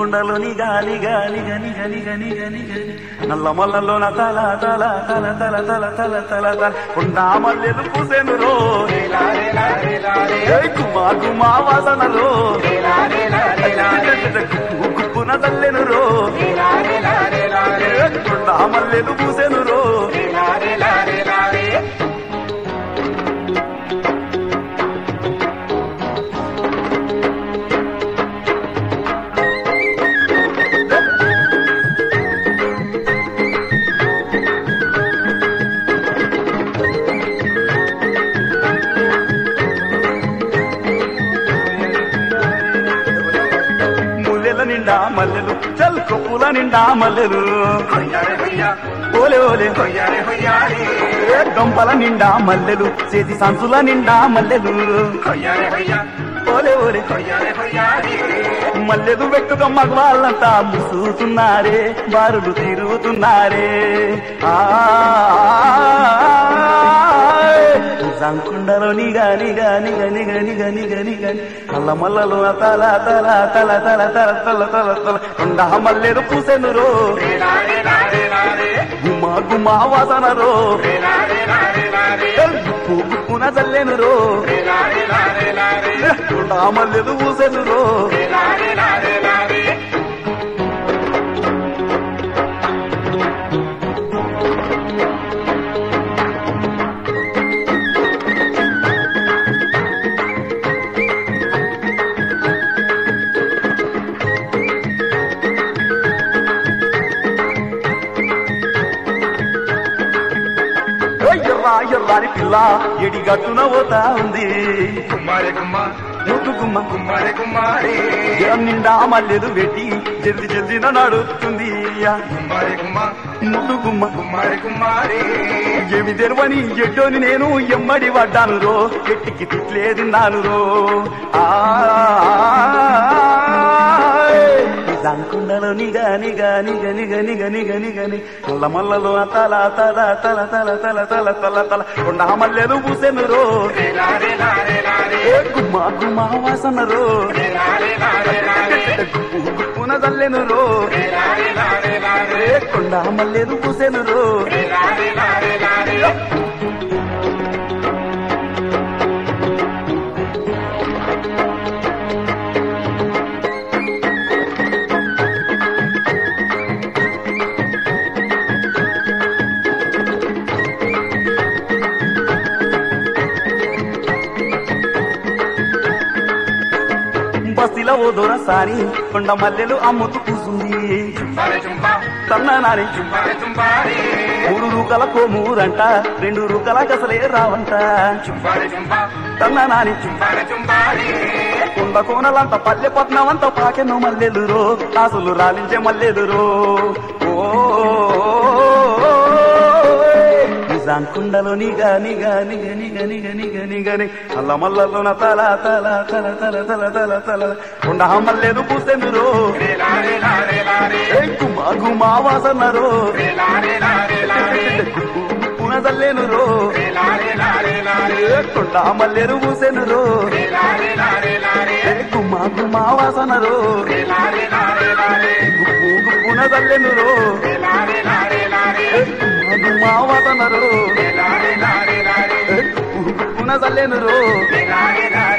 జాంకుండలోని గాలి గాలి గని గని గని గని గని నల్ల మల్లలోన తల తల తల తల తల తల తల తల కొండా మల్లెలు పూసెను రో కుమా కుమా వాసనలో గుప్పున తల్లెను రో కొండా మల్లెలు పూసెను రో నిండా మల్లెలు చల్ కొప్పుల నిండా మల్లెలు ఓలే ఓలే గంపల నిండా మల్లెలు చేతి సంచుల నిండా మల్లెలు ఓలే ఓలే మల్లెలు పెట్టుగా మగవాళ్ళంతా ముసుతున్నారే బారులు తిరుగుతున్నారే జాంకుండలో నిగాని గాని గని గని గని గని గని కళ్ళ మల్లలో తల తల తల తల తల తల తల తల కొండ మల్లెలు పూసెను రో గుమా గుమా వాసన రో గుప్పు గుప్పున చల్లెను రో కొండ మల్లెలు పూసెను రో ఎర్రాని పిల్ల ఎడిగట్టున పోతా ఉంది ముద్దు గుమ్మ నిండా మల్లెలు పెట్టి జల్ది జల్దిన నడుస్తుంది ముద్దు గుమ్మ ఏమి తెరవని ఎడ్డోని నేను ఎమ్మడి పడ్డాను రో ఎట్టికి తిట్లేదిన్నాను రో జాంకుండలో నిగాని గాని గని గని గని గని గని నల్ల మల్లలో తల తల తల తల తల తల తల తల కొండ మల్లెలు పూసెను రో గుమ్మా గుమ్మా వాసన రో గుప్పున చల్లెను రో కొండ మల్లెలు పూసెను రో బస్తిలో ఓ దొరసారి కొండ మల్లెలు అమ్ముతూ కూసుంది తన్నాని 3 రూకల కోమూరంట 2 రూకల కసలే రావంట తన్నాని కొండ కోనలంత పల్లె పట్నమంత పాకెన్నో మల్లెలు రో కాసులు రాలించే మల్లెలు రో జాంకుండలో నిగాని గాని గని గని గని గని గని అల్ల మల్లలోన తల తల తల తల తల తల తల కొండ మల్లెలు పూసెను రో గుమా గుమా వాసన రో గుప్పున చల్లెను రో కొండ మల్లెలు పూసెను రో గుమా గుమా వాసన రో గుప్పు గుప్పున చల్లెను రో గుమా వాసన రో గుప్పున చల్లెను రో